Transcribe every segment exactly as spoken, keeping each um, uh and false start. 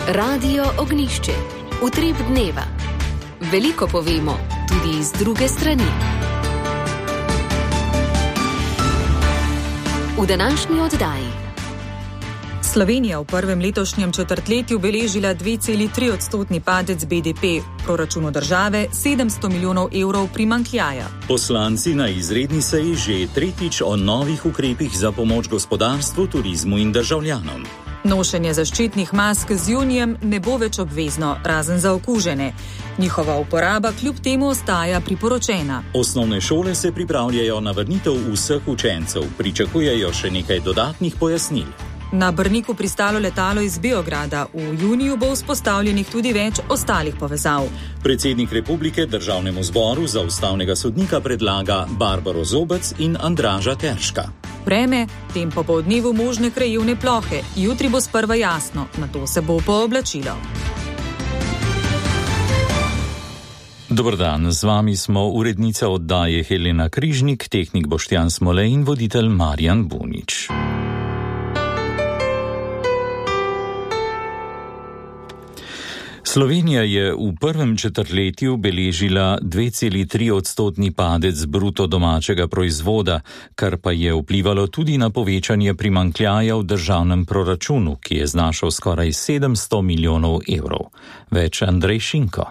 Radio Ognjišče. Utrip dneva. Veliko povemo, tudi iz druge strani. V današnji oddaji. Slovenija v prvem letošnjem četrtletju beležila dve celi tri odstotni padec B D P, proračunu države sedemsto milijonov evrov primanjkljaja. Poslanci na izredni seji že tretjič o novih ukrepih za pomoč gospodarstvu, turizmu in državljanom. Nošenje zaščitnih mask z junijem ne bo več obvezno, razen za okužene. Njihova uporaba kljub temu ostaja priporočena. Osnovne šole se pripravljajo na vrnitev vseh učencev, pričakujejo še nekaj dodatnih pojasnil. Na Brniku pristalo letalo iz Beograda. V juniju bo vzpostavljenih tudi več ostalih povezav. Predsednik republike Državnemu zboru za ustavnega sodnika predlaga Barbaro Zobec in Andraža Terška. Vreme, tem popoldnevu možne krajevne plohe. Jutri bo sprva jasno, nato se bo pooblačilo. Dober dan, z vami smo urednica oddaje Helena Križnik, tehnik Boštjan Smole in voditelj Marjan Bunič. Slovenija je v prvem četrtletju beležila dve celi tri odstotni padec bruto domačega proizvoda, kar pa je vplivalo tudi na povečanje primanjkljaja v državnem proračunu, ki je znašal skoraj sedemsto milijonov evrov. Več Andrej Šinko.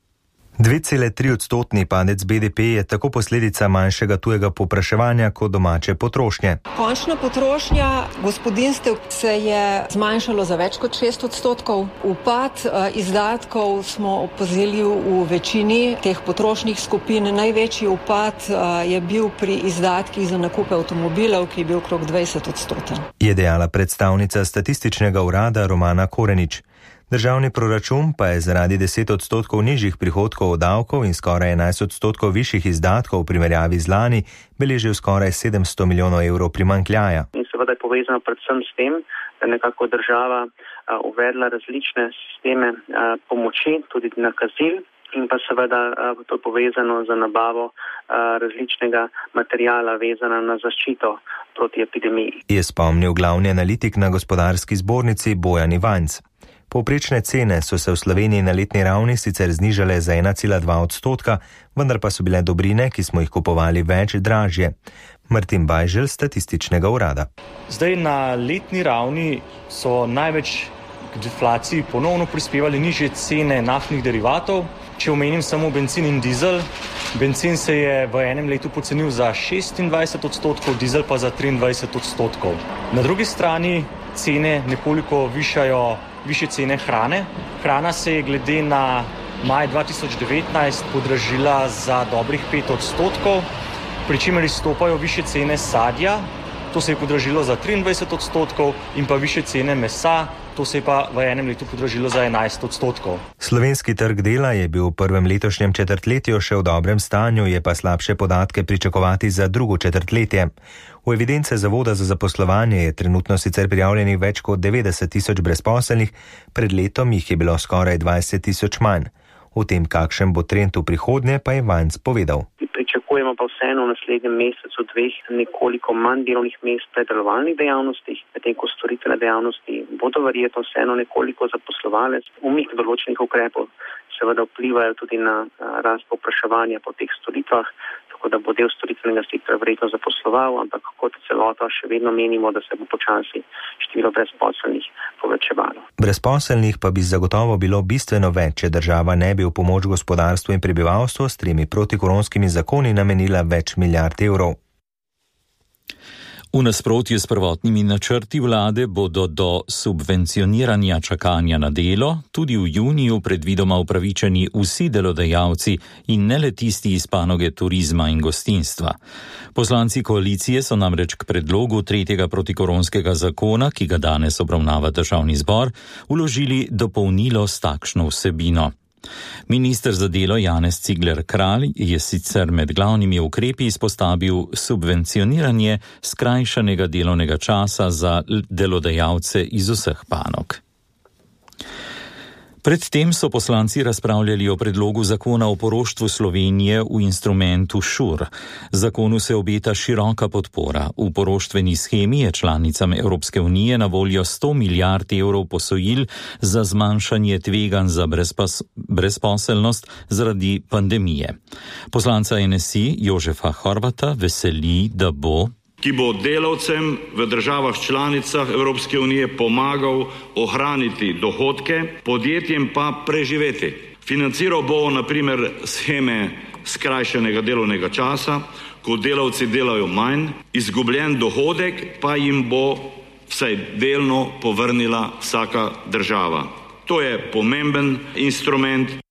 dve celi tri odstotni padec B D P je tako posledica manjšega tujega povpraševanja kot domače potrošnje. Končna potrošnja gospodinjstev se je zmanjšalo za več kot šest odstotkov. Upad izdatkov smo opazili v večini teh potrošnih skupin. Največji upad je bil pri izdatkih za nakupe avtomobilov, ki je bil okrog dvajset odstoten. Je dejala predstavnica Statističnega urada Romana Korenič. Državni proračun pa je zaradi deset odstotkov nižjih prihodkov od davkov in skoraj enajst odstotkov višjih izdatkov v primerjavi z lani beležil skoraj sedemsto milijonov evrov primanjkljaja. In seveda je povezano predvsem s tem, da je nekako država uh, uvedla različne sisteme uh, pomoči, tudi nakazil, in pa seveda uh, to je povezano z nabavo uh, različnega materijala vezana na zaščito proti epidemiji. Je spomnil glavni analitik na Gospodarski zbornici Bojan Ivanc. Povprečne cene so se v Sloveniji na letni ravni sicer znižale za ena cela dva odstotka, vendar pa so bile dobrine, ki smo jih kupovali, več dražje. Martin Bajžel, Statističnega urada. Zdaj na letni ravni so največ k deflaciji ponovno prispevali nižje cene naftnih derivatov. Če omenim samo bencin in dizel, bencin se je v enem letu pocenil za šestindvajset odstotkov, dizel pa za triindvajset odstotkov. Na drugi strani cene nekoliko višajo više cene hrane. Hrana se je glede na maj dva tisoč devetnajst podražila za dobrih pet odstotkov, pri čemer izstopajo više cene sadja, to se je podražilo za triindvajset odstotkov, in pa više cene mesa, to se je pa v enem letu podražilo za enajst odstotkov. Slovenski trg dela je bil v prvem letošnjem četrtletju še v dobrem stanju, je pa slabše podatke pričakovati za drugo četrtletje. V evidence Zavoda za zaposlovanje je trenutno sicer prijavljenih več kot devetdeset tisoč brezposelnih, pred letom jih je bilo skoraj dvajset tisoč manj. O tem, kakšen bo trend v prihodnje, pa je Vanc povedal. Pričakujemo pa vseeno v naslednjem mesecu dveh nekoliko manj delovnih mest v predelovalnih dejavnostih, medtem ko storitvene dejavnosti bodo verjetno vseeno nekoliko zaposlovale. Umik določenih ukrepov seveda vplivajo tudi na rast povpraševanja po teh storitvah, tako da bo del storitvenega sektorja verjetno zaposloval, ampak kot celota še vedno menimo, da se bo počasi število brezposelnih povečevalo. Brezposelnih pa bi zagotovo bilo bistveno več, če država ne bi v pomoč gospodarstvu in prebivalstvu s tremi protikoronskimi zakoni namenila več milijard evrov. V nasprotju s prvotnimi načrti vlade bodo do subvencioniranja čakanja na delo tudi v juniju predvidoma upravičeni vsi delodajalci in ne le tisti iz panoge turizma in gostinstva. Poslanci koalicije so namreč k predlogu tretjega protikoronskega zakona, ki ga danes obravnava Državni zbor, vložili dopolnilo s takšno vsebino. Minister za delo Janez Cigler Kralj je sicer med glavnimi ukrepi izpostavil subvencioniranje skrajšanega delovnega časa za delodajalce iz vseh panog. Predtem so poslanci razpravljali o predlogu zakona o poroštvu Slovenije v instrumentu ŠUR. Zakonu se obeta široka podpora. V poroštveni schemi je članicam Evropske unije na voljo sto milijard evrov posojil za zmanjšanje tveganj za brezpos- brezposelnost zaradi pandemije. Poslanca N S I Jožefa Horvata veseli, da bo ki bo delavcem v državah članicah Evropske unije pomagal ohraniti dohodke, podjetjem pa preživeti. Financiral bo na primer sheme skrajšanega delovnega časa, ko delavci delajo manj, izgubljen dohodek pa jim bo vsaj delno povrnila vsaka država. To je pomemben instrument.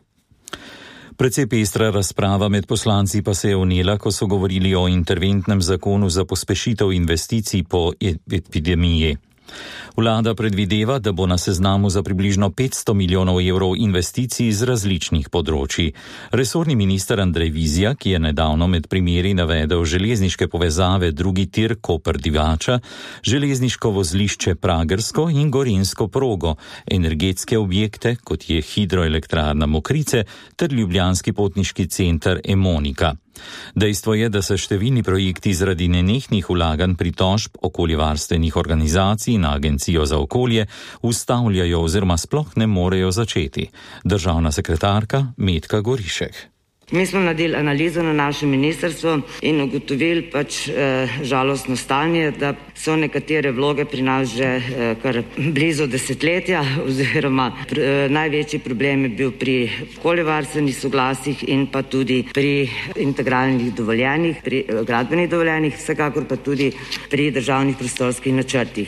Precej pestra razprava med poslanci pa se je vnela, ko so govorili o interventnem zakonu za pospešitev investicij po epidemiji. Vlada predvideva, da bo na seznamu za približno petsto milijonov evrov investicij z različnih področji. Resorni minister Andrej Vizjak je nedavno med primeri navedel železniške povezave drugi tir Koper-Divača, železniško vozlišče Pragersko in Gorenjsko progo, energetske objekte, kot je hidroelektrarna Mokrice, ter ljubljanski potniški center Emonika. Dejstvo je, da se številni projekti zaradi nenehnih vlaganj pritožb okoljevarstvenih organizacij na Agencijo za okolje ustavljajo oziroma sploh ne morejo začeti. Državna sekretarka Metka Gorišek. Mi smo naredili analizo na našem ministrstvu in ugotovili pač eh, žalostno stanje, da so nekatere vloge pri nas že eh, kar blizu desetletja, oziroma pr, eh, največji problem je bil pri okoljevarstvenih soglasjih in pa tudi pri integralnih dovoljenjih, pri eh, gradbenih dovoljenjih, vsekakor pa tudi pri državnih prostorskih načrtih.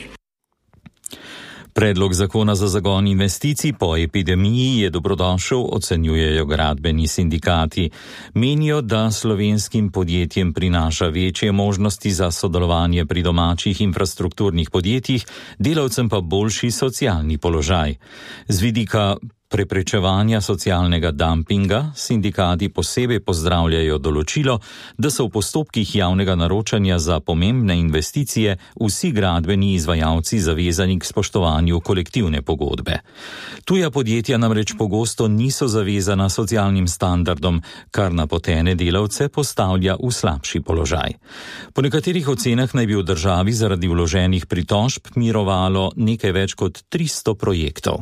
Predlog zakona za zagon investicij po epidemiji je dobrodošel, ocenjujejo gradbeni sindikati. Menijo, da slovenskim podjetjem prinaša večje možnosti za sodelovanje pri domačih infrastrukturnih podjetjih, delavcem pa boljši socialni položaj. Z vidika preprečevanja socialnega dumpinga sindikati posebej pozdravljajo določilo, da so v postopkih javnega naročanja za pomembne investicije vsi gradbeni izvajalci zavezani k spoštovanju kolektivne pogodbe. Tuja podjetja namreč pogosto niso zavezana socialnim standardom, kar napotene delavce postavlja v slabši položaj. Po nekaterih ocenah naj bi v državi zaradi vloženih pritožb mirovalo nekaj več kot tristo projektov.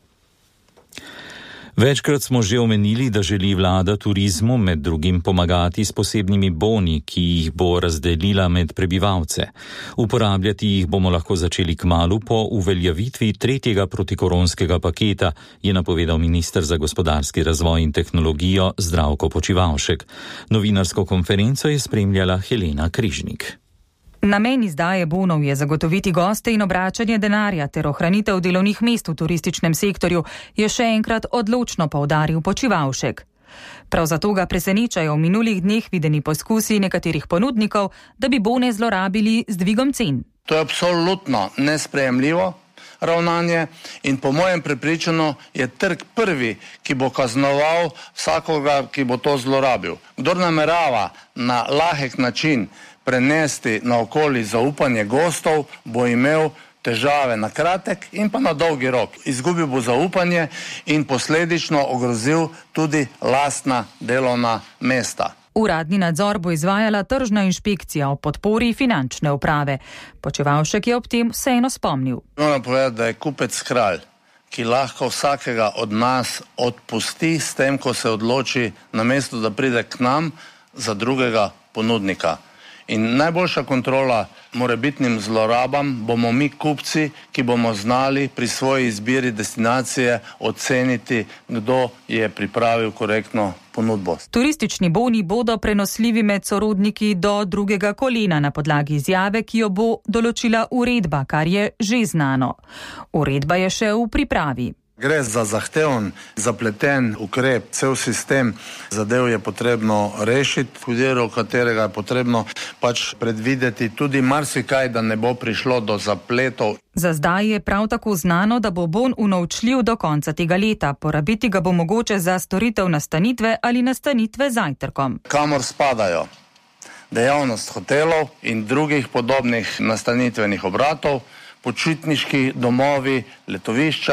Večkrat smo že omenili, da želi vlada turizmu med drugim pomagati s posebnimi boni, ki jih bo razdelila med prebivalce. Uporabljati jih bomo lahko začeli kmalu po uveljavitvi tretjega protikoronskega paketa, je napovedal minister za gospodarski razvoj in tehnologijo Zdravko Počivalšek. Novinarsko konferenco je spremljala Helena Križnik. Namen izdaje bonov je zagotoviti goste in obračanje denarja ter ohranitev delovnih mest v turističnem sektorju, je še enkrat odločno poudaril Počivalšek. Prav zato ga presenečajo v minulih dneh videni poskusi nekaterih ponudnikov, da bi bone zlorabili z dvigom cen. To je absolutno nesprejemljivo ravnanje in po mojem prepričanju je trg prvi, ki bo kaznoval vsakoga, ki bo to zlorabil. Kdor namerava na lahek način prenesti na okoli zaupanje gostov, bo imel težave na kratek in pa na dolgi rok. Izgubil bo zaupanje in posledično ogrozil tudi lastna delovna mesta. Uradni nadzor bo izvajala tržna inšpekcija o podpori finančne uprave. Počivalšek je ob tem vseeno spomnil. Moram povedati, da je kupec kralj, ki lahko vsakega od nas odpusti s tem, ko se odloči namesto, da pride k nam za drugega ponudnika. In najboljša kontrola morebitnim zlorabam bomo mi kupci, ki bomo znali pri svoji izbiri destinacije oceniti, kdo je pripravil korektno ponudbo. Turistični boni bodo prenosljivi med sorodniki do drugega kolena na podlagi izjave, ki jo bo določila uredba, kar je že znano. Uredba je še v pripravi. Gre za zahteven, zapleten ukrep, cel sistem zadev je potrebno rešiti, v delu katerega je potrebno pač predvideti tudi marsikaj, da ne bo prišlo do zapletov. Za zdaj je prav tako znano, da bo bon unovčljiv do konca tega leta. Porabiti ga bo mogoče za storitev nastanitve ali nastanitve z zajtrkom. Kamor spadajo dejavnost hotelov in drugih podobnih nastanitvenih obratov, počitniški domovi, letovišča,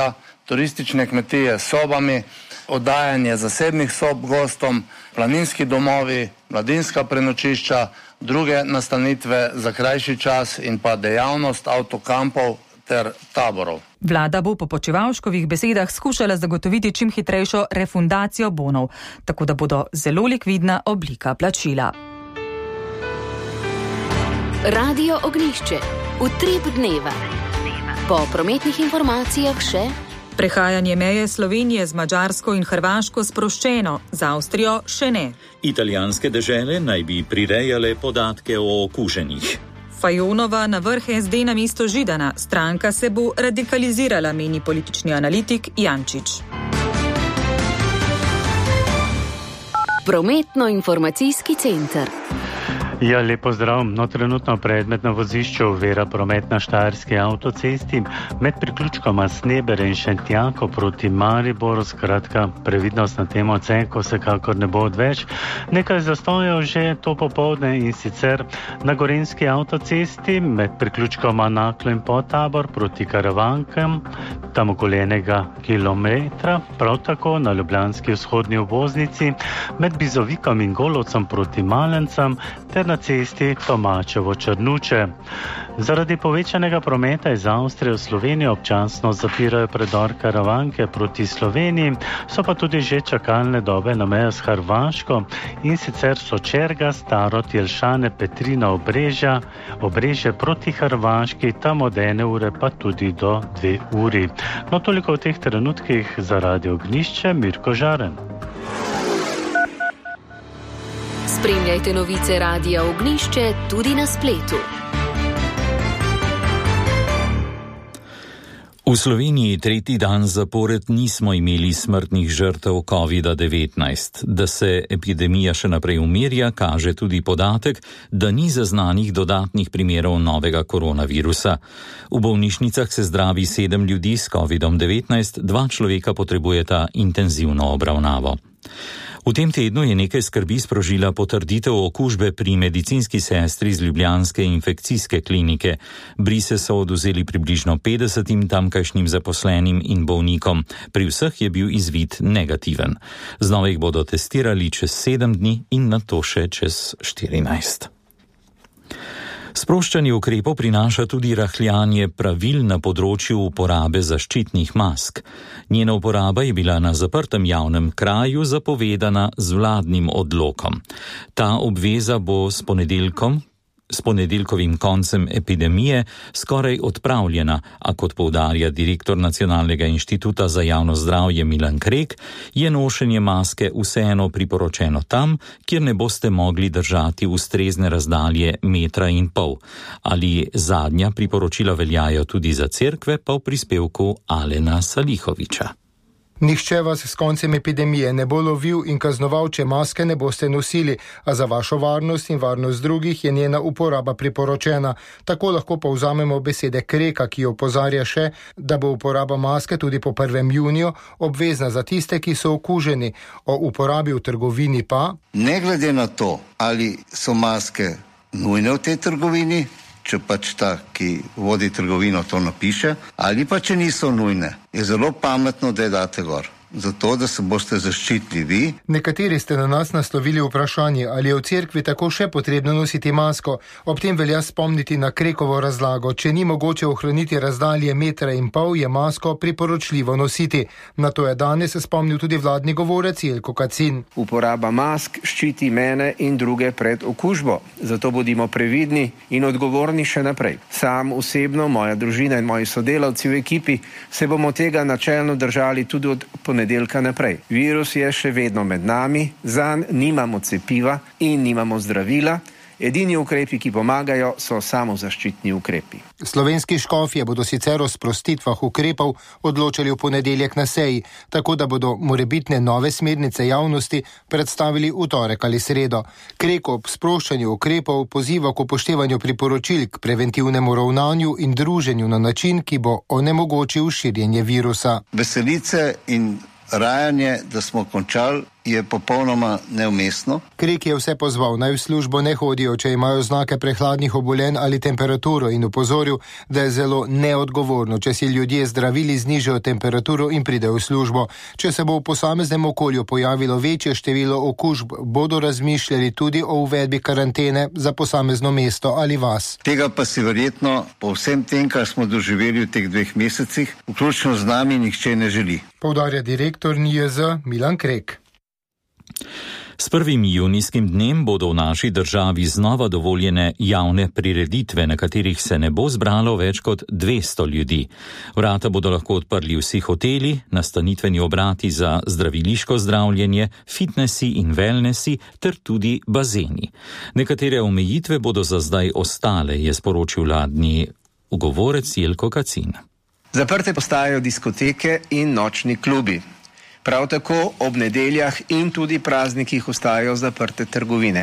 turistične kmetije s sobami, oddajanje zasebnih sob gostom, planinski domovi, mladinska prenočišča, druge nastanitve za krajši čas in pa dejavnost avtokampov ter taborov. Vlada bo po Počivalškovih besedah skušala zagotoviti čim hitrejšo refundacijo bonov, tako da bodo zelo likvidna oblika plačila. Radio Ognjišče. Utrip dneva. Po prometnih informacijah še prehajanje meje Slovenije z Madžarsko in Hrvaško sproščeno, z Avstrijo še ne. Italijanske dežele naj bi prirejale podatke o okuženih. Fajonova na vrh es de na mesto Židana. Stranka se bo radikalizirala, meni politični analitik Jančič. Prometno-informacijski center. Ja, lepo zdrav. No, trenutno predmet na vozišču ovira promet na Štajerski avtocesti med priključkoma Sneber in Šentjako proti Mariboru. Skratka, previdnost na tem odseku vsekakor ne bo odveč. Nekaj zastojev že to popoldne in sicer na Gorenjski avtocesti med priključkoma Naklo in Podtabor proti Karavankam, tam okoli enega kilometra, prav tako na ljubljanski vzhodni obvoznici med Bizovikom in Golovcem proti Malencam ter na cesti Tomačevo-Črnuče. Zaradi povečanega prometa iz Avstrije v Slovenijo občasno zapirajo predor Karavanke proti Sloveniji, so pa tudi že čakalne dobe na meji s Hrvaško in sicer Sočerga, Starod, Jelšane, Petrina, Obrežja, Obrežje proti Hrvaški, tam od ene ure pa tudi do dve uri. No, toliko v teh trenutkih za Radio Ognjišče, Mirko Žaren. Spremljajte novice Radia Ognjišče tudi na spletu. V Sloveniji tretji dan zapored nismo imeli smrtnih žrtev kovida devetnajst. Da se epidemija še naprej umirja, kaže tudi podatek, da ni zaznanih dodatnih primerov novega koronavirusa. V bolnišnicah se zdravi sedem ljudi s kovidom devetnajst, dva človeka potrebujeta intenzivno obravnavo. V tem tednu je nekaj skrbi sprožila potrditev okužbe pri medicinski sestri z ljubljanske infekcijske klinike. Brise so odvzeli približno petdesetim tamkajšnjim zaposlenim in bolnikom. Pri vseh je bil izvid negativen. Znova jih bodo testirali čez sedem dni in nato še čez štirinajst. Sproščanje ukrepov prinaša tudi rahljanje pravil na področju uporabe zaščitnih mask. Njena uporaba je bila na zaprtem javnem kraju zapovedana z vladnim odlokom. Ta obveza bo s ponedeljkom, s ponedeljkovim koncem epidemije skoraj odpravljena, a kot poudarja direktor Nacionalnega inštituta za javno zdravje Milan Krek, je nošenje maske vseeno priporočeno tam, kjer ne boste mogli držati ustrezne razdalje metra in pol. Ali zadnja priporočila veljajo tudi za cerkve, pa v prispevku Alena Salihoviča. Nihče vas s koncem epidemije ne bo lovil in kaznoval, če maske ne boste nosili, a za vašo varnost in varnost drugih je njena uporaba priporočena. Tako lahko povzamemo besede Kreka, ki opozarja še, da bo uporaba maske tudi po prvem juniju obvezna za tiste, ki so okuženi. O uporabi v trgovini pa... Ne glede na to, ali so maske nujne v tej trgovini, če pač ta, ki vodi trgovino, to napiše, ali pa če niso nujne, je zelo pametno, da je date gor. Zato, da se boste zaščitili vi. Nekateri ste na nas naslovili vprašanje, ali je v cerkvi tako še potrebno nositi masko. Ob tem velja spomniti na Krekovo razlago. Če ni mogoče ohraniti razdalje metra in pol, je masko priporočljivo nositi. Na to je danes spomnil tudi vladni govorec Jelko Kacin. Uporaba mask ščiti mene in druge pred okužbo. Zato bodimo previdni in odgovorni še naprej. Sam osebno, moja družina in moji sodelavci v ekipi se bomo tega načelno držali tudi od ponedeljka naprej. Virus je še vedno med nami, zanj nimamo cepiva in nimamo zdravila. Edini ukrepi, ki pomagajo, so samozaščitni ukrepi. Slovenski škofje bodo sicer o sprostitvah ukrepov odločali v ponedeljek na seji, tako da bodo morebitne nove smernice javnosti predstavili v torek ali sredo. Kreko ob sproščanju ukrepov poziva k upoštevanju priporočil k preventivnemu ravnanju in druženju na način, ki bo onemogočil širjenje virusa. Veselice in rajanje, da smo končali je popolnoma neumestno. Krik je vse pozval, naj v službo ne hodijo, če imajo znake prehladnih obolenj ali temperaturo in upozoril, da je zelo neodgovorno, če si ljudje zdravili znižajo temperaturo in pridejo v službo. Če se bo v posameznem okolju pojavilo večje število okužb, bodo razmišljali tudi o uvedbi karantene za posamezno mesto ali vas. Tega pa si verjetno po vsem tem, kar smo doživeli v teh dveh mesecih, vključno z nami, nihče ne želi. Poudarja direktor N I J Z Milan Krek. S prvim junijskim dnem bodo v naši državi znova dovoljene javne prireditve, na katerih se ne bo zbralo več kot dvesto ljudi. Vrata bodo lahko odprli vsi hoteli, nastanitveni obrati za zdraviliško zdravljenje, fitnesi in wellnessi ter tudi bazeni. Nekatere omejitve bodo za zdaj ostale, je sporočil vladni ugovorec Jelko Kacin. Zaprte postajajo diskoteke in nočni klubi. Prav tako ob nedeljah in tudi praznikih ostajajo zaprte trgovine.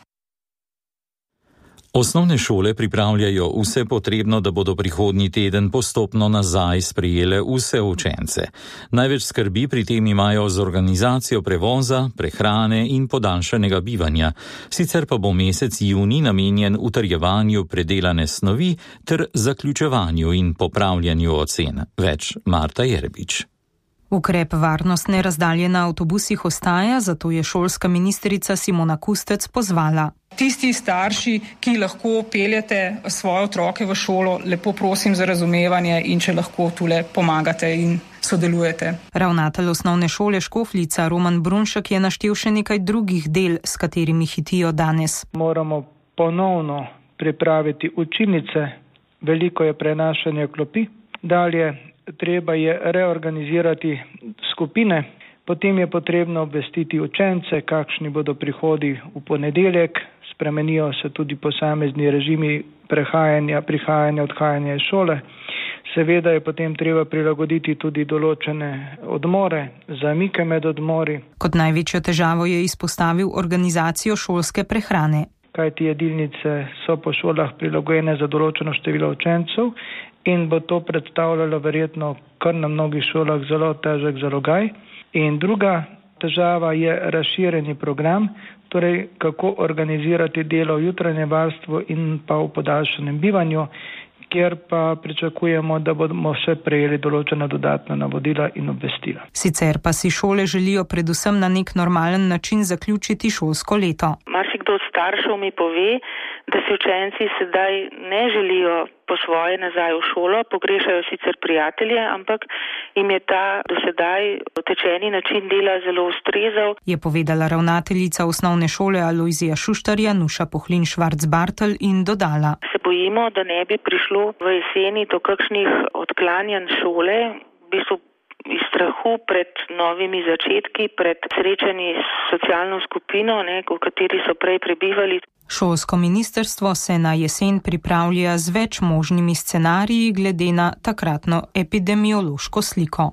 Osnovne šole pripravljajo vse potrebno, da bodo prihodnji teden postopno nazaj sprejele vse učence. Največ skrbi pri tem imajo z organizacijo prevoza, prehrane in podaljšanega bivanja. Sicer pa bo mesec junij namenjen utrjevanju predelane snovi ter zaključevanju in popravljanju ocen. Več Marta Jerbič. Ukrep varnostne razdalje na avtobusih ostaja, zato je šolska ministrica Simona Kustec pozvala. Tisti starši, ki lahko peljete svoje otroke v šolo, lepo prosim za razumevanje in če lahko tule pomagate in sodelujete. Ravnatelj osnovne šole Škofljica Roman Brunšek je naštel še nekaj drugih del, s katerimi hitijo danes. Moramo ponovno pripraviti učilnice, veliko je prenašanja klopi, dalje treba je reorganizirati skupine, potem je potrebno obvestiti učence, kakšni bodo prihodi v ponedeljek, spremenijo se tudi posamezni režimi prehajanja, prihajanja, odhajanja iz šole. Seveda je potem treba prilagoditi tudi določene odmore, zamike med odmori. Kot največjo težavo je izpostavil organizacijo šolske prehrane. Kajti jedilnice so po šolah prilagojene za določeno število učencev in bo to predstavljalo verjetno kar na mnogih šolah zelo težek zalogaj. In druga težava je razširjeni program, torej kako organizirati delo v jutranjem varstvu in pa v podaljšanem bivanju, kjer pa pričakujemo, da bomo še prejeli določena dodatna navodila in obvestila. Sicer pa si šole želijo predvsem na nek normalen način zaključiti šolsko leto. Marsikdo od staršev mi pove, da si učenci sedaj ne želijo po svoje nazaj v šolo, pogrešajo sicer prijatelje, ampak jim je ta dosedaj utečeni način dela zelo ustrezal. Je povedala ravnateljica osnovne šole Alojzija Šuštarja Nuša Pohlin Švarc-Bartelj in dodala. Se bojimo, da ne bi prišlo v jeseni do kakšnih odklanjanj šole, v bistvu iz strahu pred novimi začetki, pred srečanji s socialno skupino, ne, v kateri so prej prebivali. Šolsko ministrstvo se na jesen pripravlja z več možnimi scenariji glede na takratno epidemiološko sliko.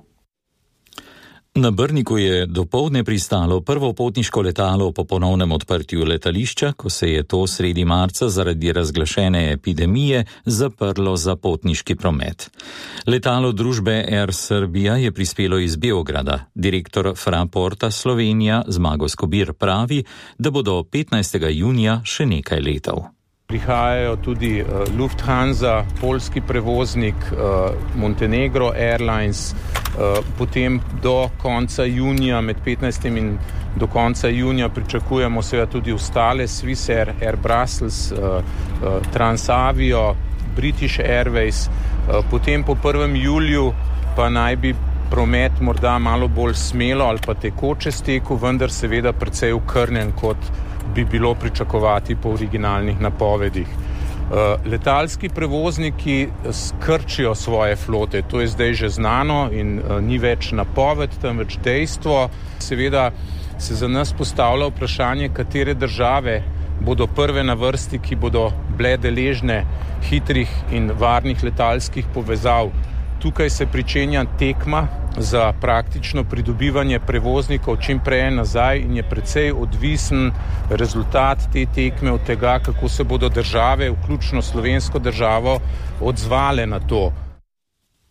Na Brniku je dopoldne pristalo prvo potniško letalo po ponovnem odprtju letališča, ko se je to sredi marca zaradi razglašene epidemije zaprlo za potniški promet. Letalo družbe Air Serbia je prispelo iz Beograda. Direktor Fraporta Slovenija Zmago Skobir pravi, da bodo petnajstega junija še nekaj letov. Prihajajo tudi uh, Lufthansa, poljski prevoznik, uh, Montenegro Airlines, uh, potem do konca junija, med petnajstim in do konca junija pričakujemo seveda tudi ostale, Swiss Air, Air Brussels, uh, uh, Transavio, British Airways, uh, potem po prvem juliju pa naj bi promet morda malo bolj smelo ali pa tekoče stekel, vendar seveda precej okrnjen, kot bi bilo pričakovati po originalnih napovedih. Letalski prevozniki skrčijo svoje flote, to je zdaj že znano in ni več napoved, temveč dejstvo. Seveda se za nas postavlja vprašanje, katere države bodo prve na vrsti, ki bodo bile deležne hitrih in varnih letalskih povezav. Tukaj se pričenja tekma za praktično pridobivanje prevoznikov čim prej nazaj in je precej odvisen rezultat te tekme od tega, kako se bodo države, vključno slovensko državo, odzvale na to.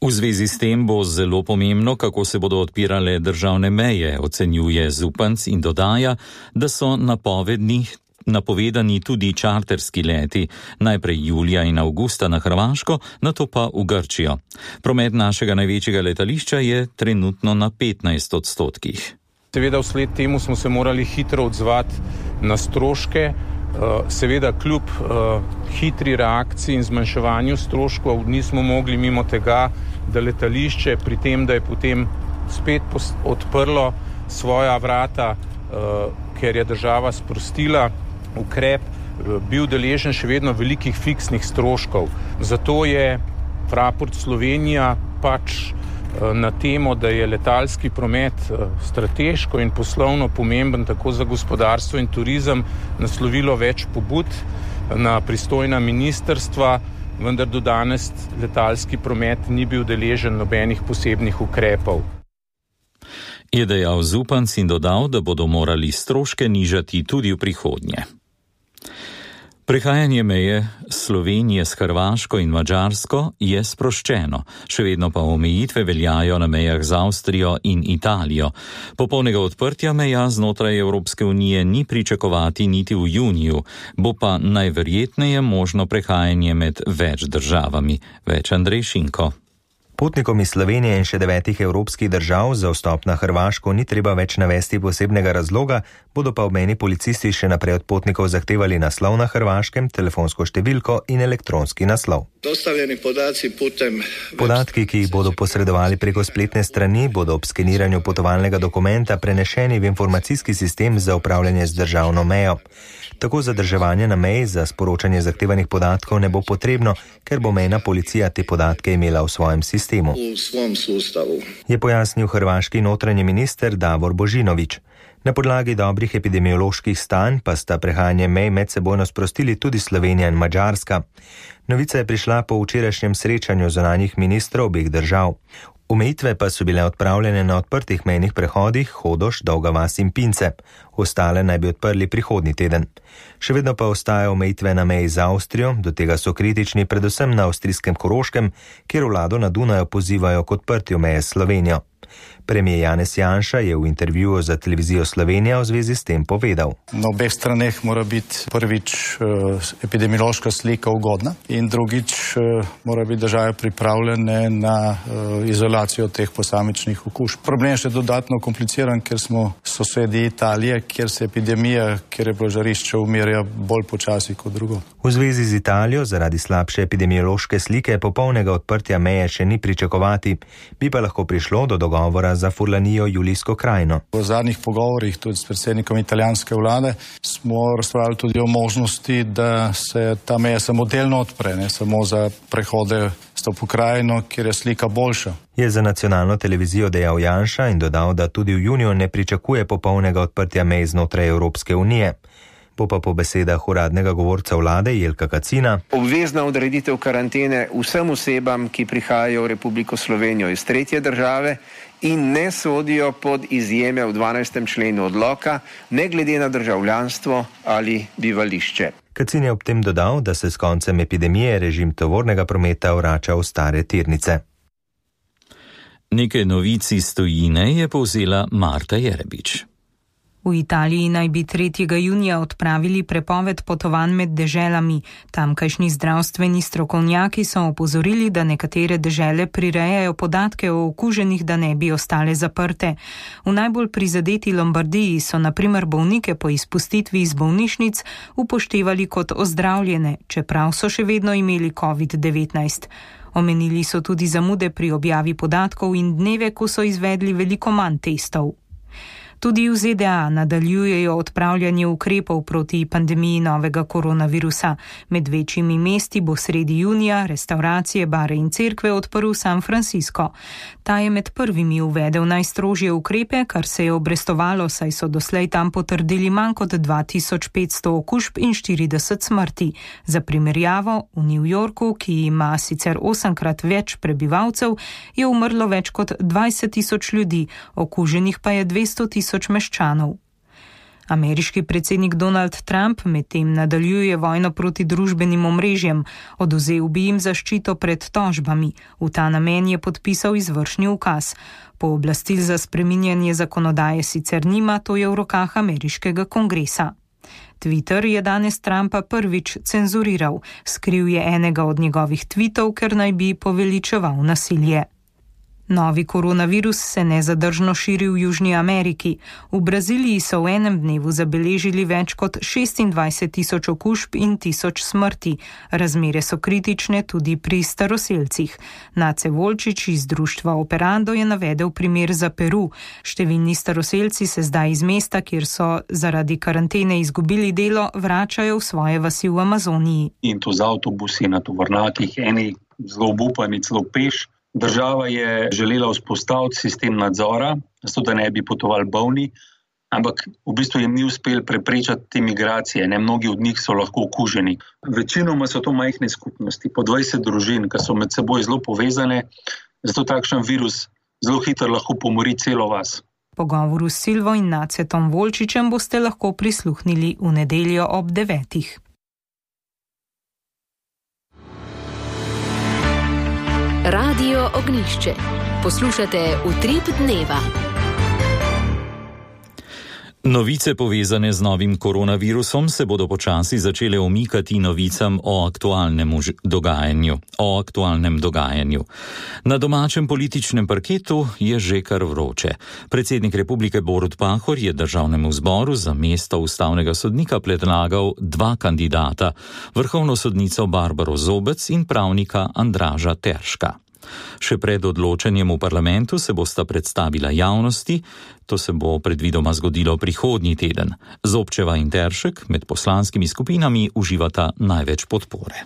V zvezi s tem bo zelo pomembno, kako se bodo odpirale državne meje, ocenjuje Zupanc in dodaja, da so napovedni napovedani tudi čarterski leti, najprej julija in avgusta na Hrvaško, nato pa v Grčijo. Promet našega največjega letališča je trenutno na petnajst odstotkih. Seveda vsled temu smo se morali hitro odzvati na stroške, seveda kljub hitri reakciji in zmanjševanju stroškov nismo mogli mimo tega, da letališče pri tem, da je potem spet odprlo svoja vrata, ker je država sprostila ukrep, bil deležen še vedno velikih fiksnih stroškov. Zato je Fraport Slovenija pač na temo, da je letalski promet strateško in poslovno pomemben tako za gospodarstvo in turizem, naslovilo več pobud na pristojna ministrstva, vendar do danes letalski promet ni bil deležen nobenih posebnih ukrepov. Je dejal Zupanc in dodal, da bodo morali stroške nižati tudi v prihodnje. Prehajanje meje Slovenije s Hrvaško in Madžarsko je sproščeno, še vedno pa omejitve veljajo na mejah z Avstrijo in Italijo. Popolnega odprtja meja znotraj Evropske unije ni pričakovati niti v juniju, bo pa najverjetneje možno prehajanje med več državami. Več Andrej Šinko. Potnikom iz Slovenije in še devetih evropskih držav za vstop na Hrvaško ni treba več navesti posebnega razloga, bodo pa obmejni policisti še naprej od potnikov zahtevali naslov na Hrvaškem, telefonsko številko in elektronski naslov. Podatki, ki jih bodo posredovali preko spletne strani, bodo ob skeniranju potovalnega dokumenta prenešeni v informacijski sistem za upravljanje z državno mejo. Tako zadrževanje na meji za sporočanje zahtevanih podatkov ne bo potrebno, ker bo mejna policija te podatke imela v svojem sistemu. Je pojasnil hrvaški notranji minister Davor Božinović. Na podlagi dobrih epidemioloških stanj pa sta prehajanje mej medsebojno sprostili tudi Slovenija in Madžarska. Novica je prišla po včerajšnjem srečanju zunanjih ministrov obeh držav. Omejitve pa so bile odpravljene na odprtih mejnih prehodih Hodoš, Dolga vas in Pince. Ostale naj bi odprli prihodnji teden. Še vedno pa ostajajo omejitve na meji z Avstrijo, do tega so kritični predvsem na avstrijskem Koroškem, kjer vlado na Dunaju pozivajo k odprtju meje s Slovenijo. Premijer Janez Janša je v intervjuju za televizijo Slovenija v zvezi s tem povedal. Na obeh straneh mora biti prvič epidemiološka slika ugodna in drugič mora biti države pripravljene na izolacijo teh posamičnih okužb. Problem je še dodatno kompliciran, ker smo sosedi Italije, kjer se epidemija, kjer je bilo žarišče, umirja bolj počasi kot drugo. V zvezi z Italijo zaradi slabše epidemiološke slike popolnega odprtja meje še ni pričakovati, bi pa lahko prišlo do dogovora za Furlanijo Julijsko krajino. V zadnjih pogovorih tudi s predsednikom italijanske vlade smo razpravljali tudi o možnosti, da se ta meja samo delno odpre, ne samo za prehode s to pokrajino, kjer je slika boljša. Je za nacionalno televizijo dejal Janša in dodal, da tudi v juniju ne pričakuje popolnega odprtja mej znotraj Evropske unije. Bo pa po besedah uradnega govorca vlade Jelka Kacina obvezna odreditev karantene vsem osebam, ki prihajajo v Republiko Slovenijo iz tretje države in ne sodijo pod izjeme v dvanajstem členu odloka, ne glede na državljanstvo ali bivališče. Kacin je ob tem dodal, da se s koncem epidemije režim tovornega prometa vrača v stare tirnice. Nekaj novic iz tujine je povzela Marta Jerebič. V Italiji naj bi tretjega junija odpravili prepoved potovanj med deželami. Tamkajšnji zdravstveni strokovnjaki so opozorili, da nekatere dežele prirejajo podatke o okuženih, da ne bi ostale zaprte. V najbolj prizadeti Lombardiji so na primer bolnike po izpustitvi iz bolnišnic upoštevali kot ozdravljene, čeprav so še vedno imeli covid devetnajst. Omenili so tudi zamude pri objavi podatkov in dneve, ko so izvedli veliko manj testov. Tudi v Z D A nadaljujejo odpravljanje ukrepov proti pandemiji novega koronavirusa. Med večjimi mesti bo sredi junija restauracije, bare in cerkve odprl San Francisco. Ta je med prvimi uvedel najstrožje ukrepe, kar se je obrestovalo, saj so doslej tam potrdili manj kot dva tisoč petsto okužb in štirideset smrti. Za primerjavo, v New Yorku, ki ima sicer osemkrat več prebivalcev, je umrlo več kot dvajset tisoč ljudi, okuženih pa je dvesto tisoč meščanov. Ameriški predsednik Donald Trump medtem nadaljuje vojno proti družbenim omrežjem, odvzel bi jim zaščito pred tožbami. V ta namen je podpisal izvršni ukaz. Pooblastil za spreminjanje zakonodaje sicer nima, to je v rokah ameriškega kongresa. Twitter je danes Trumpa prvič cenzuriral, skril je enega od njegovih tweetov, ker naj bi poveličeval nasilje. Novi koronavirus se nezadržno širi v Južni Ameriki. V Braziliji so v enem dnevu zabeležili več kot šestindvajset tisoč okužb in tisoč smrti. Razmere so kritične tudi pri staroselcih. Nace Volčič iz društva Operando je navedel primer za Peru. Številni staroselci se zdaj iz mesta, kjer so zaradi karantene izgubili delo, vračajo v svoje vasi v Amazoniji. In to z avtobusi na tovornjakih, eni zelo obupani, celo peš. Država je želela vzpostaviti sistem nadzora, zato da ne bi potovali bolni, ampak v bistvu jim ni uspel preprečati te migracije, ne, mnogi od njih so lahko okuženi. Večinoma so to majhne skupnosti, po dvajset družin, ki so med seboj zelo povezane, zato takšen virus zelo hitro lahko pomori celo vas. Pogovoru s Silvo in Nacetom Volčičem boste lahko prisluhnili v nedeljo ob devetih. Radio Ognjišče. Poslušate Utrip dneva. Novice povezane z novim koronavirusom se bodo počasi začele omikati novicam o aktualnem dogajanju. O aktualnem dogajanju. Na domačem političnem parketu je že kar vroče. Predsednik Republike Borut Pahor je Državnemu zboru za mesto ustavnega sodnika predlagal dva kandidata, vrhovno sodnico Barbaro Zobec in pravnika Andraža Terška. Še pred odločanjem v parlamentu se bosta predstavila javnosti, to se bo predvidoma zgodilo prihodnji teden. Zobčeva in Teršek med poslanskimi skupinami uživata največ podpore.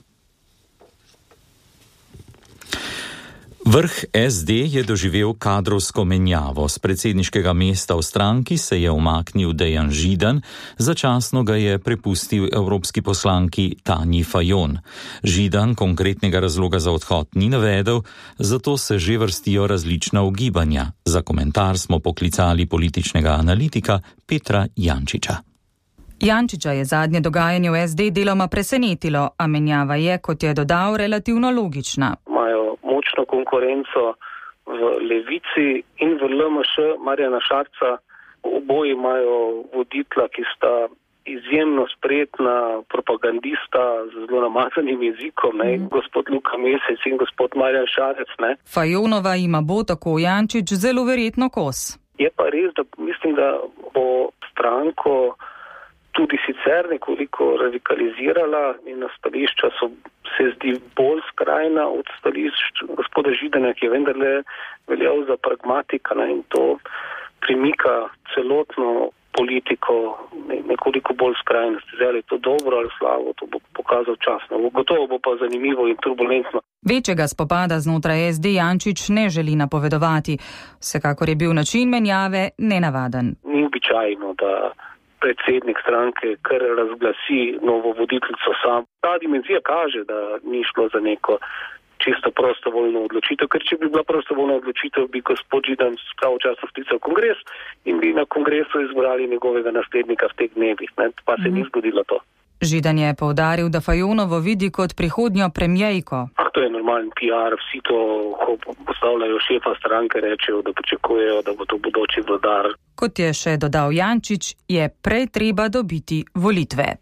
Vrh es de je doživel kadrovsko menjavo. Z predsedniškega mesta v stranki se je umaknil Dejan Židan, začasno ga je prepustil evropski poslanki Tanji Fajon. Židan konkretnega razloga za odhod ni navedel, zato se že vrstijo različna ugibanja. Za komentar smo poklicali političnega analitika Petra Jančiča. Jančiča je zadnje dogajanje v es de deloma presenetilo, a menjava je, kot je dodal, relativno logična. Močno konkurenco v Levici in v el em š Marjana Šarca. Oboji imajo voditla, ki sta izjemno spretna propagandista z zelo namazanim jezikom, ne? Mm. Gospod Luka Mesec in gospod Marjan Šarec. Ne? Fajonova ima bo tako Jančič zelo verjetno kos. Je pa res, da mislim, da bo stranko tudi sicer nekoliko radikalizirala in na stališča so se zdi bolj skrajna od stališč gospoda Židana, ki je vendarle veljal za pragmatika, ne, in to primika celotno politiko nekoliko bolj skrajnosti. Zdaj, ali je to dobro ali slabo, to bo pokazal čas. No, gotovo bo pa zanimivo in turbulentno. Večjega spopada znotraj es de Jančič ne želi napovedovati. Vsekakor je bil način menjave nenavaden. Ni običajno, da predsednik stranke kar razglasi novo voditeljico sam. Ta dimenzija kaže, da ni šlo za neko čisto prostovoljno odločitev, ker če bi bila prostovoljna odločitev, bi gospod Židan pravočasno sklical kongres in bi na kongresu izbrali njegovega naslednika v teh dnevih, ne? Pa se ni zgodilo to. Židan je poudaril, da Fajonovo vidi kot prihodnjo premijejko. Ah, to je normalen pi ar, vsi to, ko postavljajo šefa stranke, rečejo, da pričakujejo, da bo to bodoči vladar. Kot je še dodal Jančič, je prej treba dobiti volitve.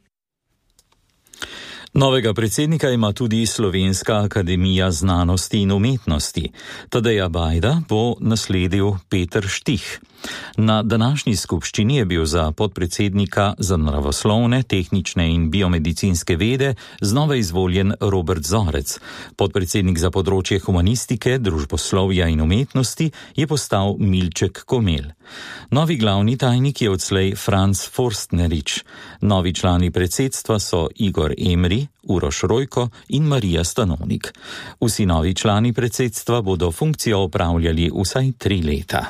Novega predsednika ima tudi Slovenska akademija znanosti in umetnosti. Tadeja Bajda bo nasledil Peter Štih. Na današnji skupščini je bil za podpredsednika za naravoslovne, tehnične in biomedicinske vede znova izvoljen Robert Zorec. Podpredsednik za področje humanistike, družboslovja in umetnosti je postal Milček Komel. Novi glavni tajnik je odslej Franz Forstnerič. Novi člani predsedstva so Igor Emri, Uroš Rojko in Marija Stanovnik. Vsi novi člani predsedstva bodo funkcijo opravljali vsaj tri leta.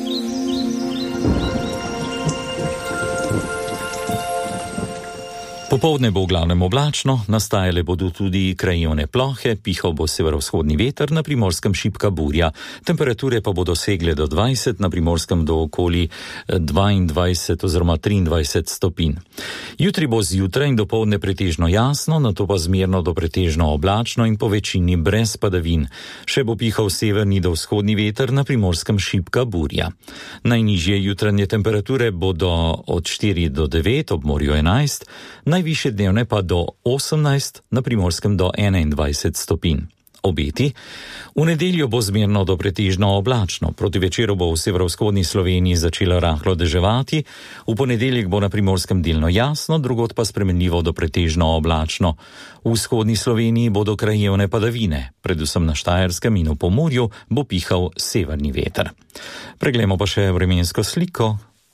Po Dopoldne bo v glavnem oblačno, nastajale bodo tudi krajevne plohe, pihal bo severovzhodni veter, na Primorskem šibka burja. Temperature pa bodo segle do dvajset, na Primorskem do okoli dvaindvajset oziroma triindvajset stopinj. Jutri bo zjutraj in dopoldne pretežno jasno, nato pa zmerno do pretežno oblačno in po večini brez padavin. Še bo pihal severni do vzhodni veter, na Primorskem šibka burja. Najnižje jutranje temperature bodo od štiri do devet, ob morju enajst, najvišje dnevne pa do osemnajst, na Primorskem do enaindvajset stopinj. Obeti. V nedeljo bo zmerno do pretežno oblačno, proti večeru bo v severovzhodni Sloveniji začelo rahlo deževati, v ponedeljek bo na Primorskem delno jasno, drugod pa spremenljivo do pretežno oblačno. V vzhodni Sloveniji bodo krajevne padavine, predvsem na Štajerskem in v Pomurju bo pihal severni veter. Preglejmo pa še vremensko sliko,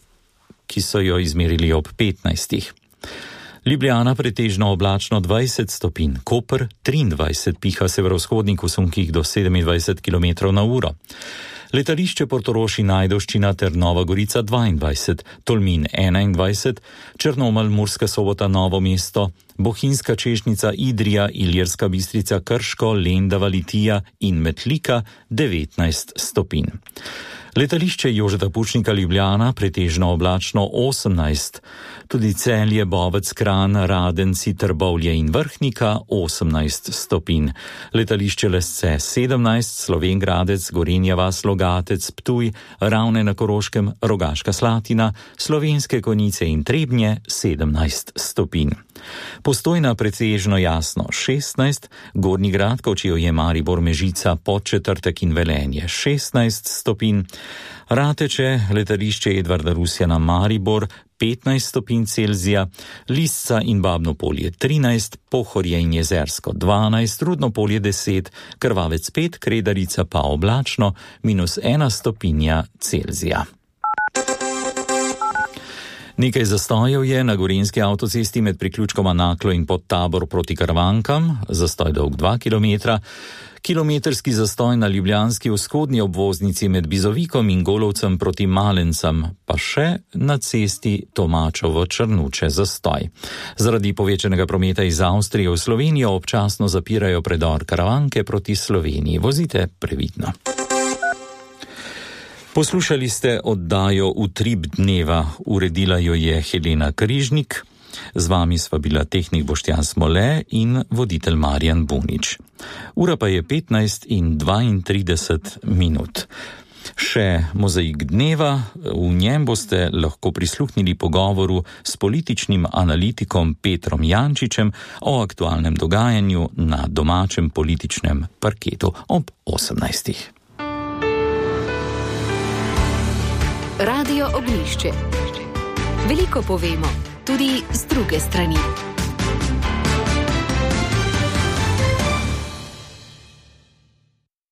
ki so jo izmerili ob petnajstih. Ljubljana pretežno oblačno dvajset stopinj, Koper triindvajset, piha severovzhodnik v sunkih do sedemindvajset kilometrov na uro. Letališče Portorož in Ajdovščina ter Nova Gorica dvaindvajset, Tolmin enaindvajset, Črnomelj, Murska Sobota, Novo mesto, Bohinjska Češnica, Idrija, Ilirska Bistrica, Krško, Lendava, Litija in Metlika devetnajst stopinj. Letališče Jožeta Pučnika Ljubljana pretežno oblačno osemnajst, tudi Celje, Bovec, Kranj, Radenci, Trbovlje in Vrhnika osemnajst stopinj. Letališče Lesce sedemnajst, Slovenj Gradec, Gorenja vas, Logatec, Ptuj, Ravne na Koroškem, Rogaška Slatina, Slovenske Konjice in Trebnje sedemnajst stopinj. Postojna pretežno jasno šestnajst, Gornji Grad, Kočevje, Maribor, Mežica, Podčetrtek in Velenje šestnajst stopinj. Rateče, letališče Edvarda Rusjana, Maribor petnajst stopinj Celzija, Lisca in Babno Polje trinajst, Pohorje in Jezersko dvanajst, Rudno Polje deset, Krvavec pet, Kredarica pa oblačno minus ena stopinja Celzija. Nekaj zastojev je na gorenjski avtocesti med priključkoma Naklo in Podtabor proti Kravankam, zastoj dolg dva kilometra, kilometrski zastoj na ljubljanski vzhodni obvoznici med Bizovikom in Golovcem proti Malencem, pa še na cesti Tomačevo-Črnuče zastoj. Zaradi povečanega prometa iz Avstrije v Slovenijo občasno zapirajo predor Karavanke proti Sloveniji. Vozite previdno. Poslušali ste oddajo Utrip dneva, uredila jo je Helena Križnik, z vami sva bila tehnik Boštjan Smole in voditelj Marjan Bunič. Ura pa je petnajst in dvaintrideset minut. Še mozaik dneva, v njem boste lahko prisluhnili pogovoru s političnim analitikom Petrom Jančičem o aktualnem dogajanju na domačem političnem parketu ob osemnajstih. Radio Ognjišče. Veliko povemo, tudi z druge strani.